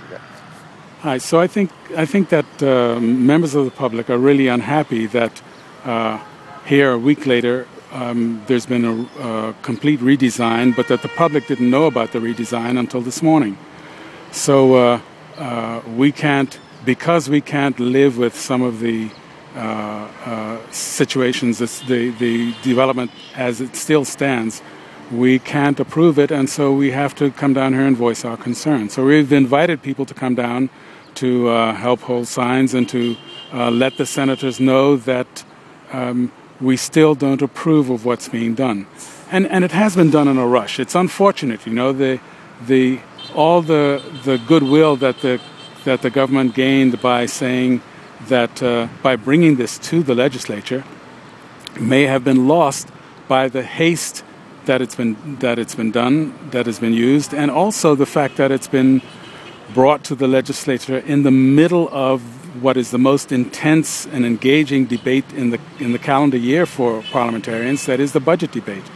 Yeah. Hi. So I think that members of the public are really unhappy that here a week later there's been a complete redesign, but that the public didn't know about the redesign until this morning. So we can't live with some of the situations, the development as it still stands. We can't approve it, and so we have to come down here and voice our concern. So we've invited people to come down to help hold signs and to let the senators know that we still don't approve of what's being done. And it has been done in a rush. It's unfortunate, all the goodwill that the government gained by saying that by bringing this to the legislature may have been lost by the haste that it's been done, that has been used, and also the fact that it's been brought to the legislature in the middle of what is the most intense and engaging debate in the calendar year for parliamentarians, that is the budget debate.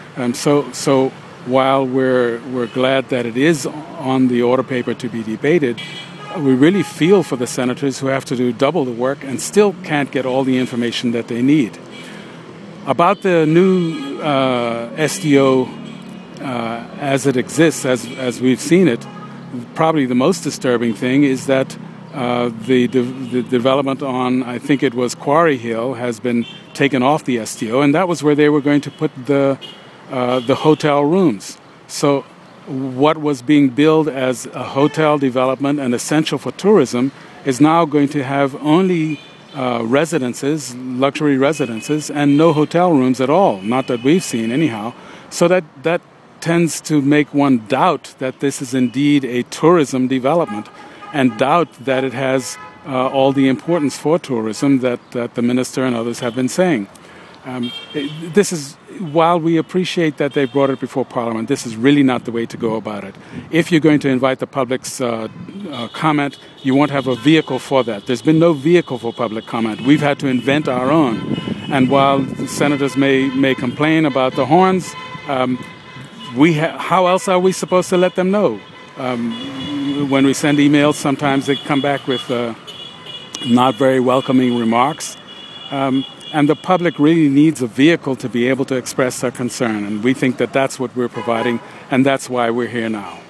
So while we're glad that it is on the order paper to be debated, we really feel for the senators who have to do double the work and still can't get all the information that they need. About the new SDO as it exists, as we've seen it, probably the most disturbing thing is that the development on, I think it was Quarry Hill, has been taken off the SDO, and that was where they were going to put the hotel rooms. So what was being billed as a hotel development and essential for tourism is now going to have only residences, luxury residences, and no hotel rooms at all, not that we've seen anyhow. So that tends to make one doubt that this is indeed a tourism development, and doubt that it has all the importance for tourism that the minister and others have been saying. This is, while we appreciate that they brought it before Parliament, this is really not the way to go about it. If you're going to invite the public's comment, you won't have a vehicle for that. There's been no vehicle for public comment. We've had to invent our own. And while the senators may complain about the horns, how else are we supposed to let them know? When we send emails, sometimes they come back with not very welcoming remarks. And the public really needs a vehicle to be able to express their concern. And we think that that's what we're providing, and that's why we're here now.